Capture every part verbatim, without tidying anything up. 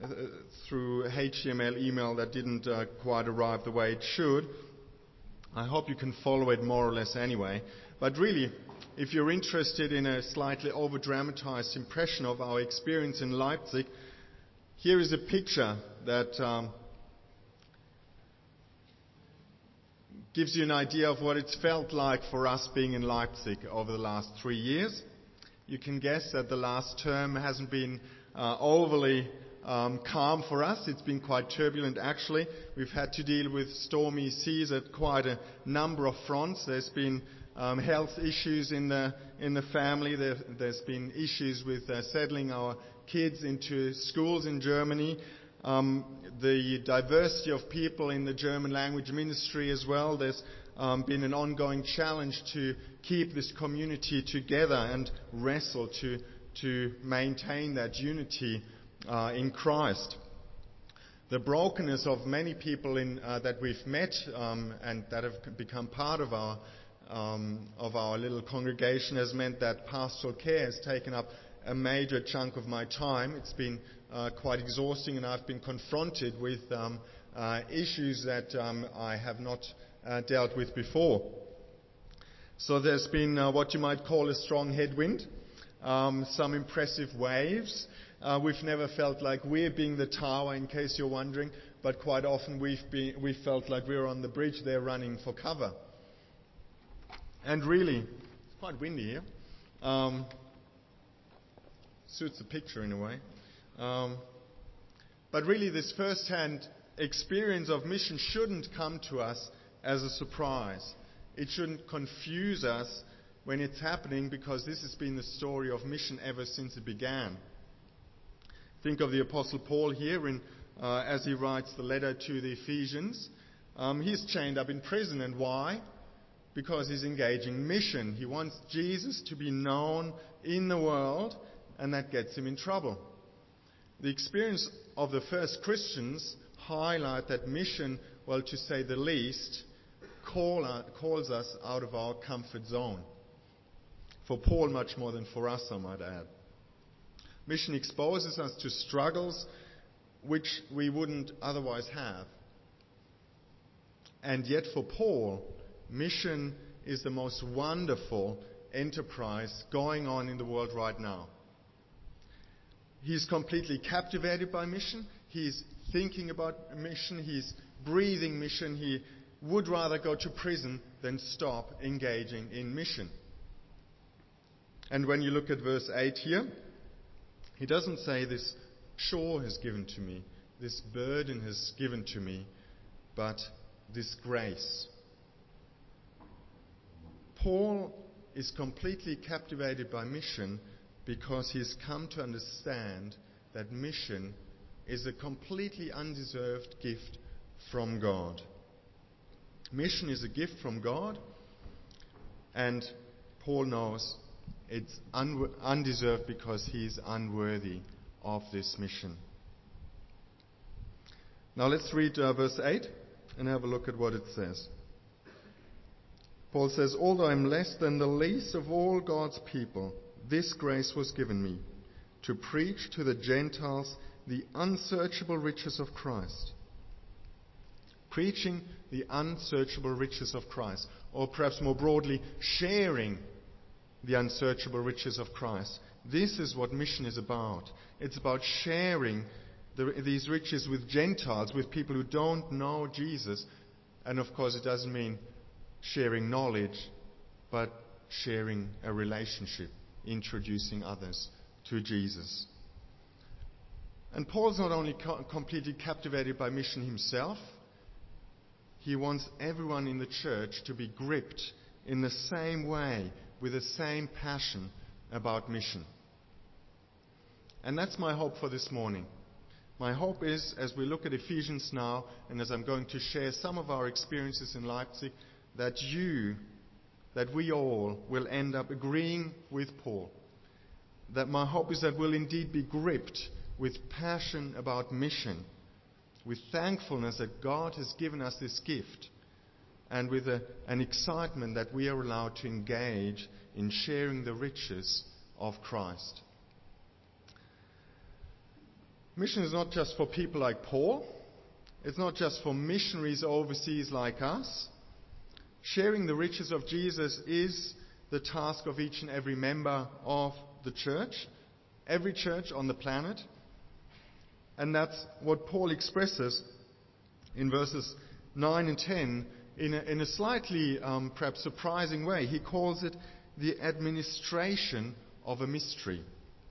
uh, through H T M L email that didn't uh, quite arrive the way it should. I hope you can follow it more or less anyway. But really, if you're interested in a slightly over-dramatized impression of our experience in Leipzig, here is a picture that um, gives you an idea of what it's felt like for us being in Leipzig over the last three years. You can guess that the last term hasn't been uh, overly um, calm for us. It's been quite turbulent, actually. We've had to deal with stormy seas at quite a number of fronts. There's been um, health issues in the in the family. There, there's been issues with uh, settling our kids into schools in Germany. Um, the diversity of people in the German language ministry as well. There's um, been an ongoing challenge to keep this community together and wrestle to to maintain that unity uh, in Christ. The brokenness of many people in, uh, that we've met um, and that have become part of our um, of our little congregation has meant that pastoral care has taken up a major chunk of my time. It's been uh, quite exhausting, and I've been confronted with um, uh, issues that um, I have not uh, dealt with before. So there's been uh, what you might call a strong headwind, um, some impressive waves. Uh, we've never felt like we're being the tower, in case you're wondering, but quite often we've been, we felt like we're on the bridge there running for cover. And really, it's quite windy here. Um, suits the picture in a way. Um, but really, this first-hand experience of mission shouldn't come to us as a surprise. It shouldn't confuse us when it's happening, because this has been the story of mission ever since it began. Think of the Apostle Paul here in, uh, as he writes the letter to the Ephesians. Um, he's chained up in prison, and why? Because he's engaging mission. He wants Jesus to be known in the world, and that gets him in trouble. The experience of the first Christians highlight that mission, well, to say the least, call, uh, calls us out of our comfort zone. For Paul, much more than for us, I might add. Mission exposes us to struggles which we wouldn't otherwise have. And yet for Paul, mission is the most wonderful enterprise going on in the world right now. He's completely captivated by mission. He's thinking about mission. He's breathing mission. He would rather go to prison than stop engaging in mission. And when you look at verse eight here, he doesn't say this chore has given to me, this burden has given to me, but this grace. Paul is completely captivated by mission because he's come to understand that mission is a completely undeserved gift from God. Mission is a gift from God, and Paul knows it's un- undeserved because he's unworthy of this mission. Now let's read uh, verse eight and have a look at what it says. Paul says, although I'm less than the least of all God's people, this grace was given me, to preach to the Gentiles the unsearchable riches of Christ. Preaching the unsearchable riches of Christ, or perhaps more broadly, sharing the unsearchable riches of Christ. This is what mission is about. It's about sharing the, these riches with Gentiles, with people who don't know Jesus. And of course, it doesn't mean sharing knowledge, but sharing a relationship, introducing others to Jesus. And Paul's not only co- completely captivated by mission himself, he wants everyone in the church to be gripped in the same way, with the same passion about mission. And that's my hope for this morning. My hope is, as we look at Ephesians now, and as I'm going to share some of our experiences in Leipzig, that you, that we all will end up agreeing with Paul. That my hope is that we'll indeed be gripped with passion about mission, with thankfulness that God has given us this gift, and with a, an excitement that we are allowed to engage in sharing the riches of Christ. Mission is not just for people like Paul. It's not just for missionaries overseas like us. Sharing the riches of Jesus is the task of each and every member of the church, every church on the planet. And that's what Paul expresses in verses nine and ten in a, in a slightly um, perhaps surprising way. He calls it the administration of a mystery.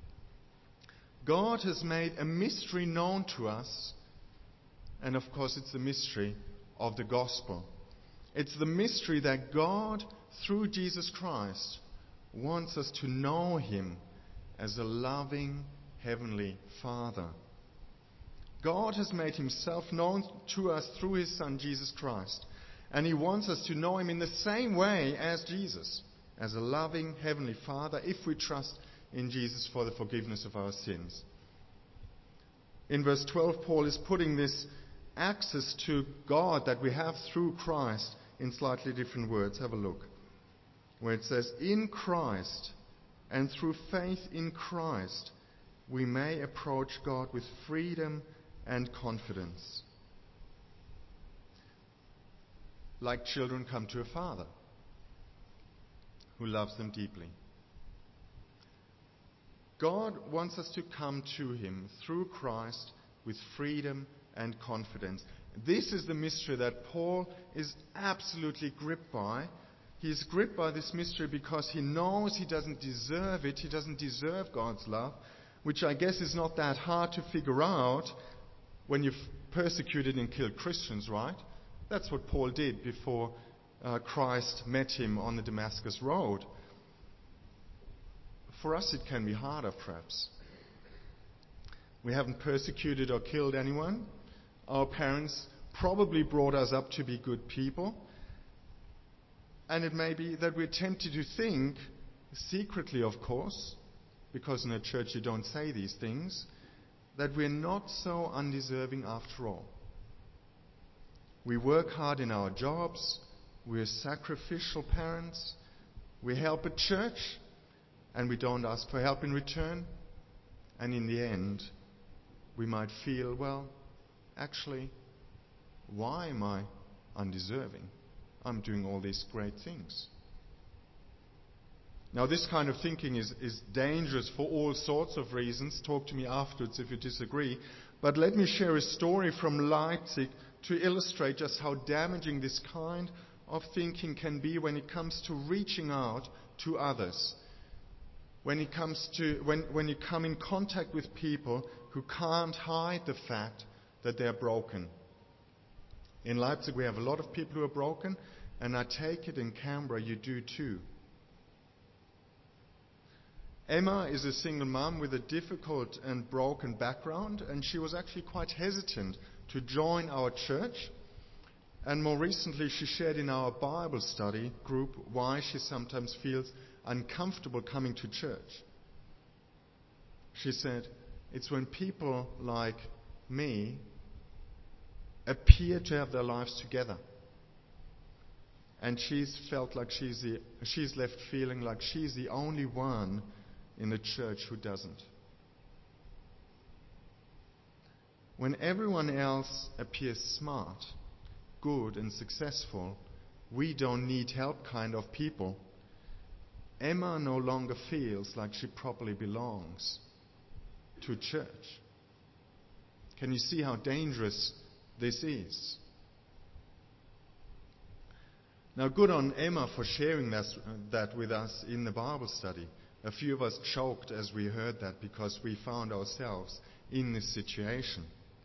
God has made a mystery known to us, and of course it's the mystery of the gospel. It's the mystery that God, through Jesus Christ, wants us to know Him as a loving Heavenly Father. God has made Himself known to us through His Son, Jesus Christ. And He wants us to know Him in the same way as Jesus, as a loving Heavenly Father, if we trust in Jesus for the forgiveness of our sins. In verse twelve, Paul is putting this access to God that we have through Christ in slightly different words. Have a look. Where it says, in Christ and through faith in Christ, we may approach God with freedom and confidence. Like children come to a father who loves them deeply. God wants us to come to Him through Christ with freedom and confidence. This is the mystery that Paul is absolutely gripped by. He is gripped by this mystery because he knows he doesn't deserve it. He doesn't deserve God's love, which I guess is not that hard to figure out when you've persecuted and killed Christians, right? That's what Paul did before uh, Christ met him on the Damascus road. For us it can be harder, perhaps. We haven't persecuted or killed anyone. Our parents probably brought us up to be good people. And it may be that we're tempted to think, secretly of course, because in a church you don't say these things, that we're not so undeserving after all. We work hard in our jobs, we're sacrificial parents, we help at church, and we don't ask for help in return. And in the end, we might feel, well, actually, why am I undeserving? I'm doing all these great things. Now, this kind of thinking is, is dangerous for all sorts of reasons. Talk to me afterwards if you disagree. But let me share a story from Leipzig to illustrate just how damaging this kind of thinking can be when it comes to reaching out to others. When it comes to when, when you come in contact with people who can't hide the fact that they're broken. In Leipzig we have a lot of people who are broken, and I take it in Canberra you do too. Emma is a single mum with a difficult and broken background, and she was actually quite hesitant to join our church. And more recently she shared in our Bible study group why she sometimes feels uncomfortable coming to church. She said, it's when people like me appear to have their lives together. And she's felt like she's the, she's left feeling like she's the only one in the church who doesn't. When everyone else appears smart, good and successful, we don't need help kind of people, Emma no longer feels like she properly belongs to church. Can you see how dangerous this is? Now, good on Emma for sharing this, uh, that with us in the Bible study. A few of us choked as we heard that because we found ourselves in this situation.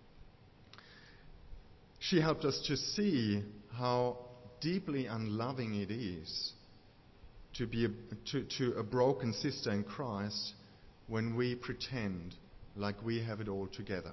She helped us to see how deeply unloving it is to be a, to, to a broken sister in Christ when we pretend like we have it all together.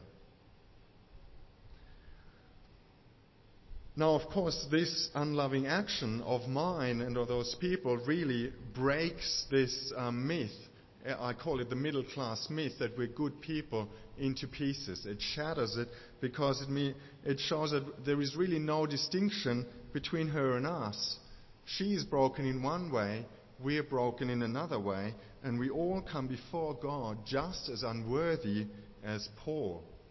Now, of course, this unloving action of mine and of those people really breaks this um, myth. I call it the middle class myth that we're good people into pieces. It shatters it because it, me, it shows that there is really no distinction between her and us. She is broken in one way, we are broken in another way, and we all come before God just as unworthy as Paul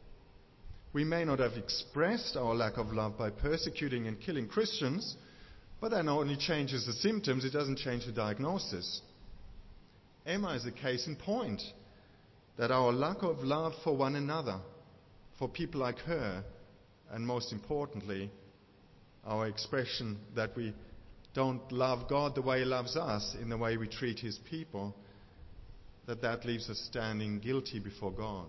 We may not have expressed our lack of love by persecuting and killing Christians, but that only changes the symptoms, it doesn't change the diagnosis. Emma is a case in point that our lack of love for one another, for people like her, and most importantly, our expression that we don't love God the way He loves us in the way we treat His people, that that leaves us standing guilty before God.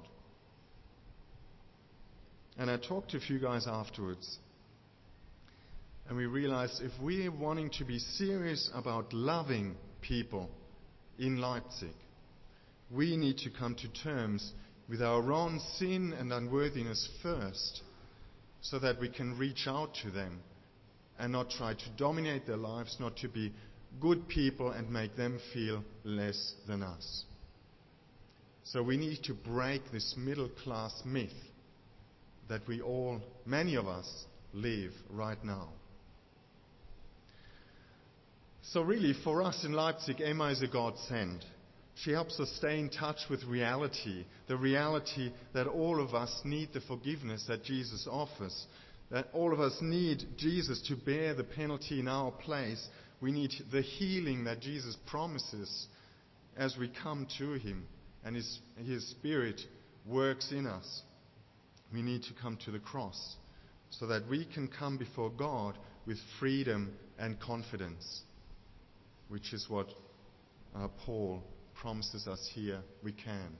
And I talked to a few guys afterwards, and we realized if we're wanting to be serious about loving people in Leipzig, we need to come to terms with our own sin and unworthiness first, so that we can reach out to them and not try to dominate their lives, not to be good people and make them feel less than us. So we need to break this middle class myth that we all, many of us, live right now. So really, for us in Leipzig, Emma is a godsend. She helps us stay in touch with reality, the reality that all of us need the forgiveness that Jesus offers, that all of us need Jesus to bear the penalty in our place. We need the healing that Jesus promises as we come to Him and His, His Spirit works in us. We need to come to the cross so that we can come before God with freedom and confidence, which is what uh, Paul promises us here we can.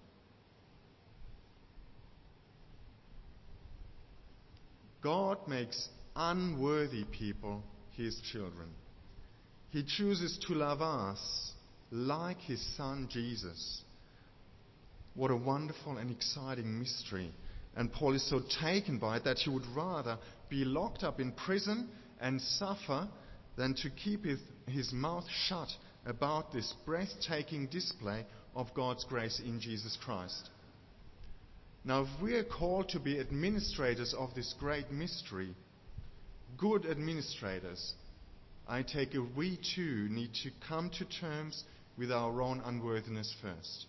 God makes unworthy people His children. He chooses to love us like His Son Jesus. What a wonderful and exciting mystery. And Paul is so taken by it that he would rather be locked up in prison and suffer than to keep his, his mouth shut about this breathtaking display of God's grace in Jesus Christ. Now, if we are called to be administrators of this great mystery, good administrators, I take it we too need to come to terms with our own unworthiness first.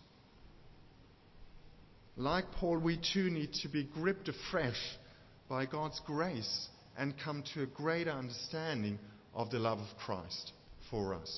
Like Paul, we too need to be gripped afresh by God's grace and come to a greater understanding of the love of Christ for us.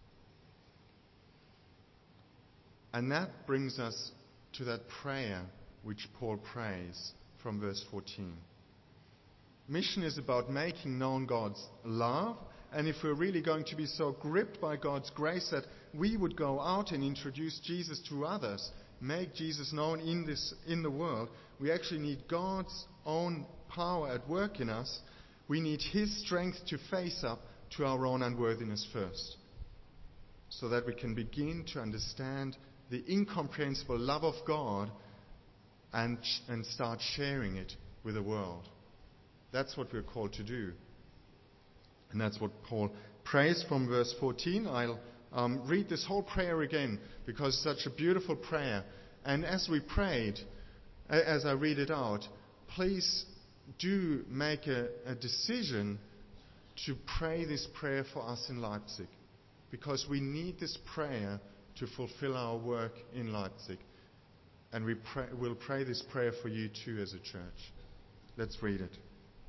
And that brings us to that prayer which Paul prays from verse fourteen. Mission is about making known God's love, and if we're really going to be so gripped by God's grace that we would go out and introduce Jesus to others, make Jesus known in this in the world, we actually need God's own power at work in us. We need His strength to face up to our own unworthiness first, so that we can begin to understand the incomprehensible love of God and, and start sharing it with the world. That's what we're called to do. And that's what Paul prays from verse fourteen. I'll um, read this whole prayer again because it's such a beautiful prayer. And as we prayed, as I read it out, please do make a, a decision to pray this prayer for us in Leipzig, because we need this prayer to fulfill our work in Leipzig. And we pray, we'll pray this prayer for you too as a church. Let's read it.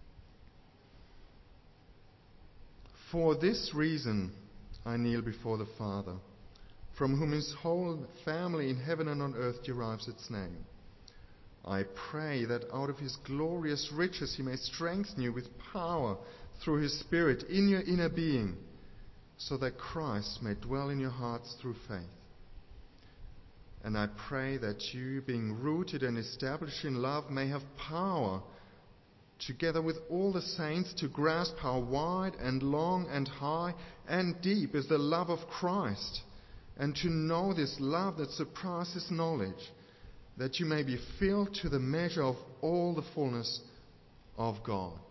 For this reason I kneel before the Father, from whom His whole family in heaven and on earth derives its name. I pray that out of His glorious riches He may strengthen you with power through His Spirit in your inner being, so that Christ may dwell in your hearts through faith. And I pray that you, being rooted and established in love, may have power, together with all the saints, to grasp how wide and long and high and deep is the love of Christ, and to know this love that surpasses knowledge, that you may be filled to the measure of all the fullness of God.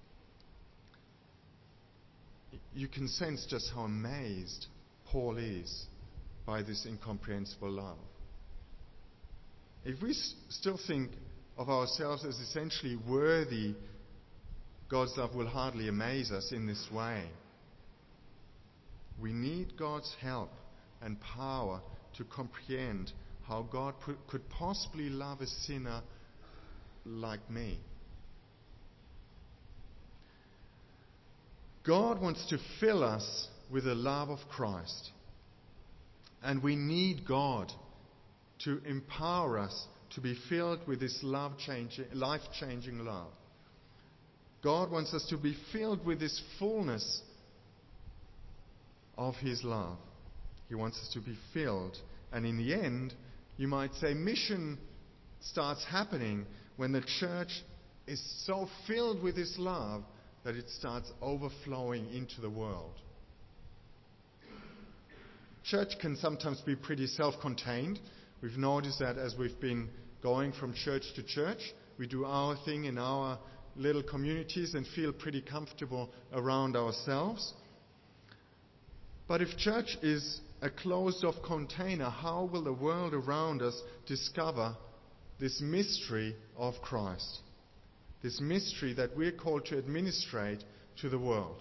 You can sense just how amazed Paul is by this incomprehensible love. If we s- still think of ourselves as essentially worthy, God's love will hardly amaze us in this way. We need God's help and power to comprehend how God p- could possibly love a sinner like me, God wants to fill us with the love of Christ. And we need God to empower us to be filled with this love-changing, life-changing love. God wants us to be filled with this fullness of His love. He wants us to be filled. And in the end, you might say mission starts happening when the church is so filled with His love that it starts overflowing into the world. Church can sometimes be pretty self-contained. We've noticed that as we've been going from church to church. We do our thing in our little communities and feel pretty comfortable around ourselves. But if church is a closed-off container, how will the world around us discover this mystery of Christ? This mystery that we're called to administrate to the world.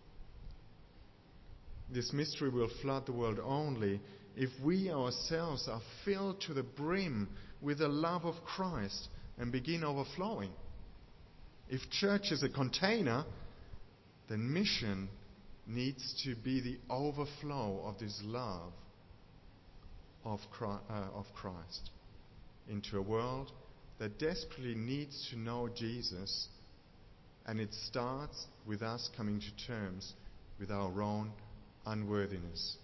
This mystery will flood the world only if we ourselves are filled to the brim with the love of Christ and begin overflowing. If church is a container, then mission needs to be the overflow of this love of Christ into a world that desperately needs to know Jesus, and it starts with us coming to terms with our own unworthiness.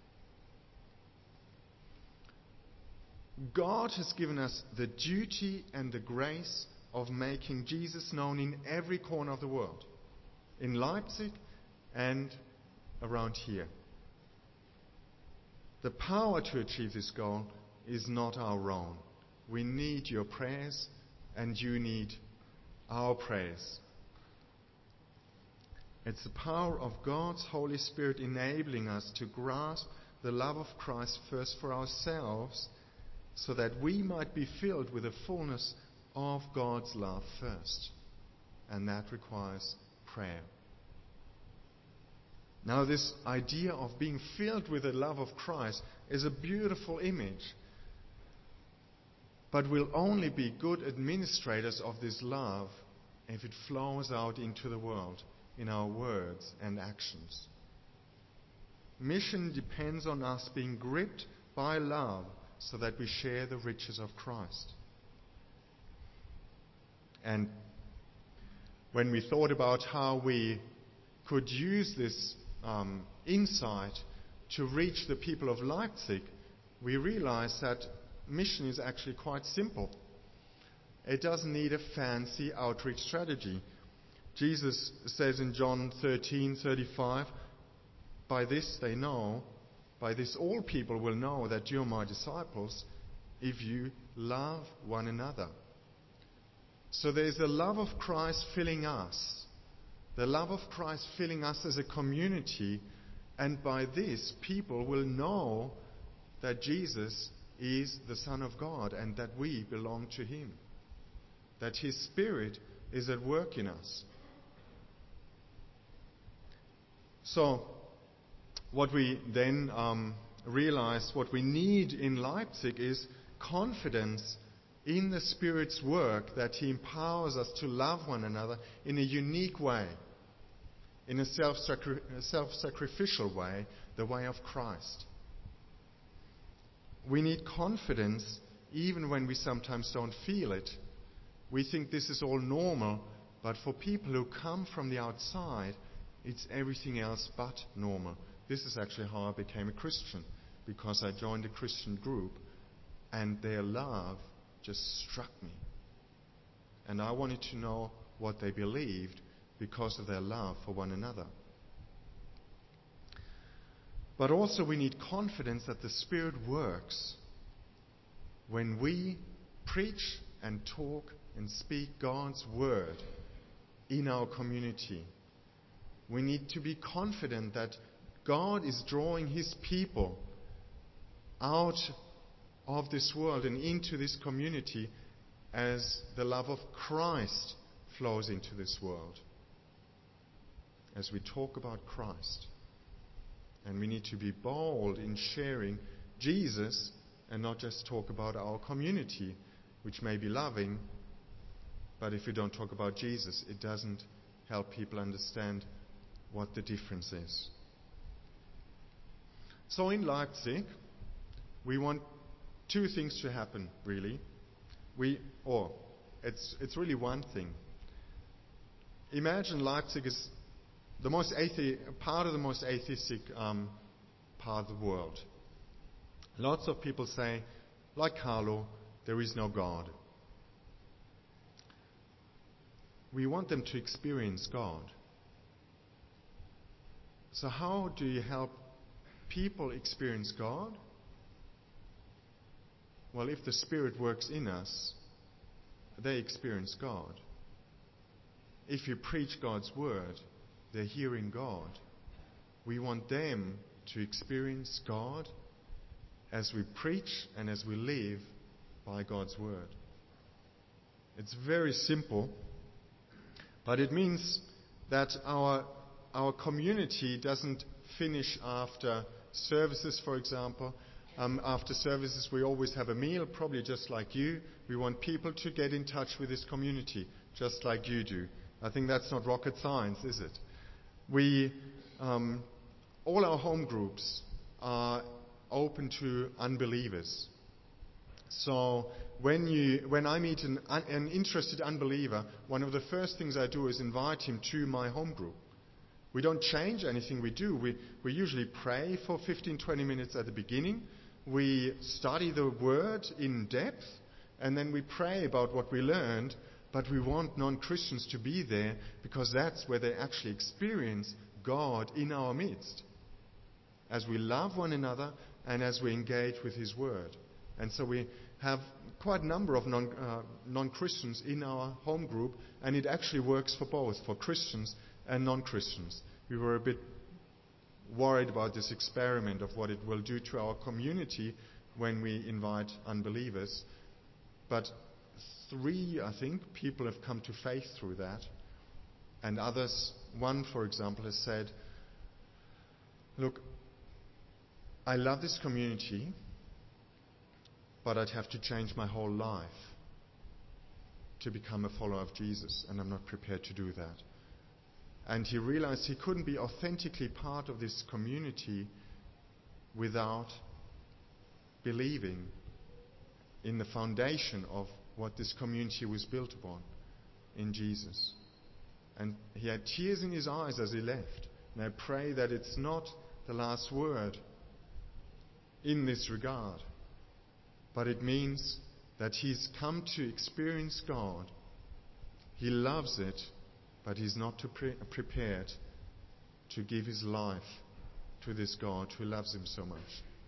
God has given us the duty and the grace of making Jesus known in every corner of the world, in Leipzig and around here. The power to achieve this goal is not our own. We need your prayers, and you need our prayers. It's the power of God's Holy Spirit enabling us to grasp the love of Christ first for ourselves, so that we might be filled with the fullness of God's love first. And that requires prayer. Now, this idea of being filled with the love of Christ is a beautiful image. But we'll only be good administrators of this love if it flows out into the world in our words and actions. Mission depends on us being gripped by love so that we share the riches of Christ. And when we thought about how we could use this um, insight to reach the people of Leipzig, we realized that mission is actually quite simple. It doesn't need a fancy outreach strategy. Jesus says in John thirteen thirty-five, "By this they know, by this all people will know that you are my disciples, if you love one another." So there's the love of Christ filling us, the love of Christ filling us as a community, and by this people will know that Jesus is the Son of God and that we belong to Him, that His Spirit is at work in us. So, what we then um, realize, what we need in Leipzig is confidence in the Spirit's work, that He empowers us to love one another in a unique way, in a self-sacri- self-sacrificial way, the way of Christ. We need confidence even when we sometimes don't feel it. We think this is all normal, but for people who come from the outside, it's everything else but normal. This is actually how I became a Christian, because I joined a Christian group and their love just struck me. And I wanted to know what they believed because of their love for one another. But also we need confidence that the Spirit works when we preach and talk and speak God's word in our community. We need to be confident that God is drawing His people out of this world and into this community as the love of Christ flows into this world. As we talk about Christ. And we need to be bold in sharing Jesus and not just talk about our community, which may be loving, but if we don't talk about Jesus, it doesn't help people understand what the difference is. So in Leipzig, we want two things to happen, really. We, or it's it's really one thing. Imagine Leipzig is the most athe- part of the most atheistic um, part of the world. Lots of people say, like Carlo, there is no God. We want them to experience God. So how do you help people experience God? Well, if the Spirit works in us, they experience God. If you preach God's word, they're hearing God. We want them to experience God as we preach and as we live by God's word. It's very simple, but it means that our our community doesn't finish after services, for example. Um, after services, we always have a meal, probably just like you. We want people to get in touch with this community, just like you do. I think that's not rocket science, is it? We, um, all our home groups are open to unbelievers. So when you, when I meet an, an interested unbeliever, one of the first things I do is invite him to my home group. We don't change anything we do. We, we usually pray for fifteen, twenty minutes at the beginning. We study the word in depth, and then we pray about what we learned, but we want non-Christians to be there because that's where they actually experience God in our midst, as we love one another and as we engage with His word. And so we have quite a number of non, uh, non-Christians in our home group, and it actually works for both, for Christians and non-Christians. We were a bit worried about this experiment of what it will do to our community when we invite unbelievers. But three, I think, people have come to faith through that. And others, one, for example, has said, look, I love this community, but I'd have to change my whole life to become a follower of Jesus, and I'm not prepared to do that. And he realized he couldn't be authentically part of this community without believing in the foundation of what this community was built upon, in Jesus. And he had tears in his eyes as he left. And I pray that it's not the last word in this regard, but it means that he's come to experience God. He loves it, but he's not too pre- prepared to give his life to this God who loves him so much.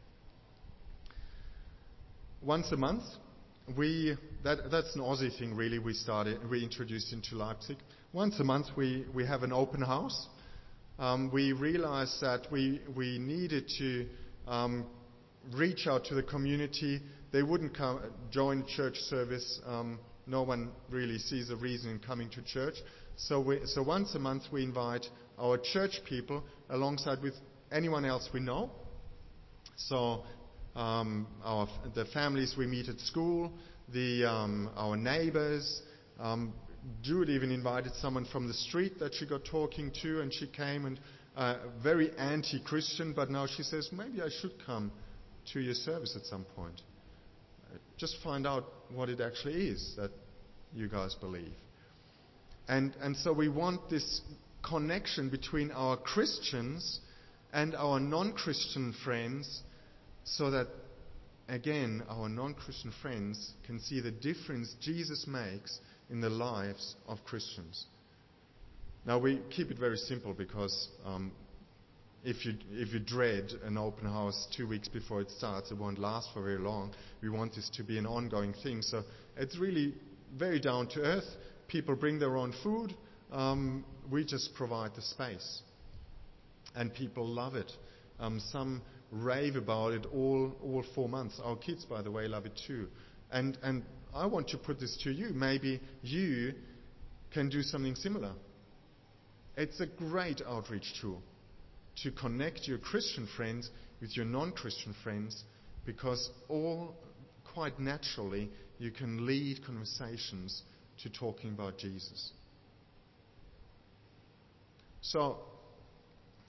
Once a month, we that that's an Aussie thing really. We started we introduced into Leipzig. Once a month, we we have an open house. Um, we realized that we we needed to um, reach out to the community. They wouldn't come join church service. Um, no one really sees a reason in coming to church. So, we, so once a month we invite our church people alongside with anyone else we know. So um, our, the families we meet at school, the, um, our neighbors. Um, Jude even invited someone from the street that she got talking to, and she came, and uh, very anti-Christian, but now she says, maybe I should come to your service at some point. Uh, just find out what it actually is that you guys believe. And, and so we want this connection between our Christians and our non-Christian friends, so that, again, our non-Christian friends can see the difference Jesus makes in the lives of Christians. Now, we keep it very simple because um, if you if you dread an open house two weeks before it starts, it won't last for very long. We want this to be an ongoing thing. So it's really very down to earth. People bring their own food. Um, we just provide the space. And people love it. Um, some rave about it all, all four months. Our kids, by the way, love it too. And, and I want to put this to you. Maybe you can do something similar. It's a great outreach tool to connect your Christian friends with your non-Christian friends, because all quite naturally you can lead conversations to talking about Jesus. So,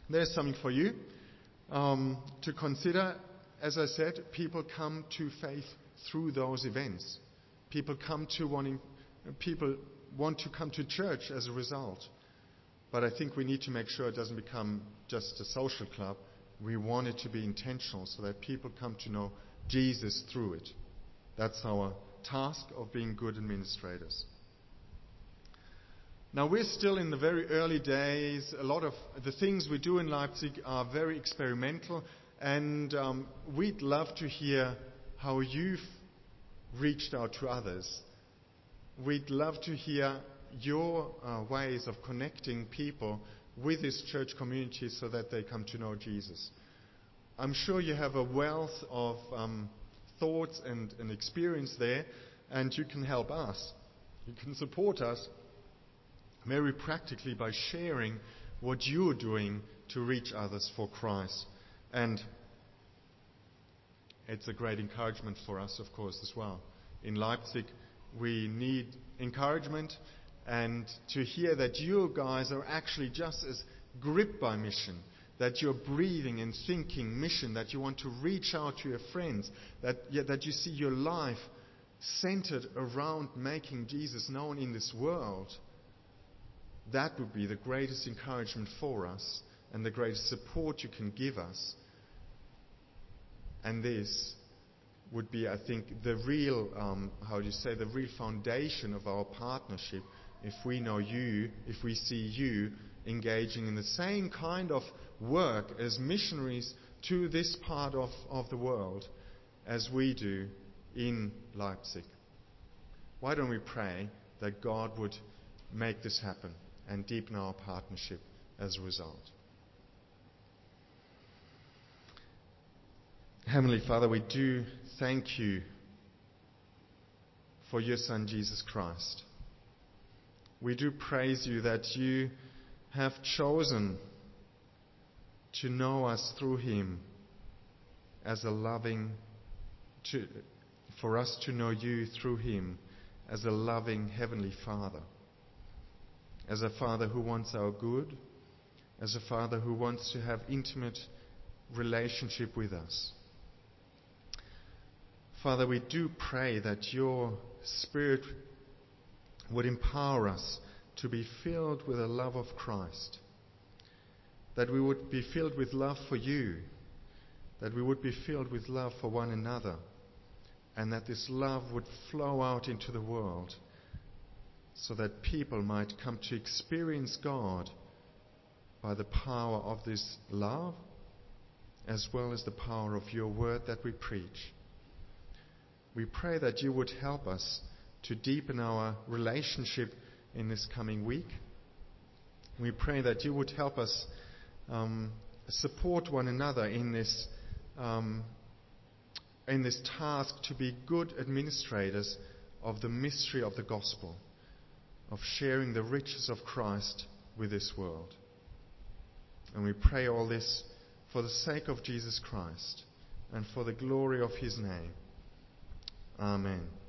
there's something for you um, to consider. As I said, people come to faith through those events. People come to wanting, people want to come to church as a result. But I think we need to make sure it doesn't become just a social club. We want it to be intentional so that people come to know Jesus through it. That's our task of being good administrators. Now, we're still in the very early days. A lot of the things we do in Leipzig are very experimental, and um, we'd love to hear how you've reached out to others. We'd love to hear your uh, ways of connecting people with this church community so that they come to know Jesus. I'm sure you have a wealth of um, thoughts and, and experience there, and you can help us. You can support us very practically by sharing what you're doing to reach others for Christ. And it's a great encouragement for us, of course, as well. In Leipzig, we need encouragement, and to hear that you guys are actually just as gripped by mission, that you're breathing and thinking mission, that you want to reach out to your friends, that, yeah, that you see your life centered around making Jesus known in this world. That would be the greatest encouragement for us and the greatest support you can give us. And this would be, I think, the real, um, how do you say, the real foundation of our partnership. If we know you, if we see you engaging in the same kind of work as missionaries to this part of, of the world as we do in Leipzig. Why don't we pray that God would make this happen and deepen our partnership as a result? Heavenly Father, we do thank you for your Son, Jesus Christ. We do praise you that you have chosen to know us through him as a loving, to, for us to know you through him as a loving Heavenly Father. As a Father who wants our good, as a Father who wants to have intimate relationship with us. Father, we do pray that your Spirit would empower us to be filled with the love of Christ, that we would be filled with love for you, that we would be filled with love for one another, and that this love would flow out into the world so that people might come to experience God by the power of this love as well as the power of your word that we preach. We pray that you would help us to deepen our relationship in this coming week. We pray that you would help us um, support one another in this um, in this task to be good administrators of the mystery of the gospel, of sharing the riches of Christ with this world. And we pray all this for the sake of Jesus Christ and for the glory of his name. Amen.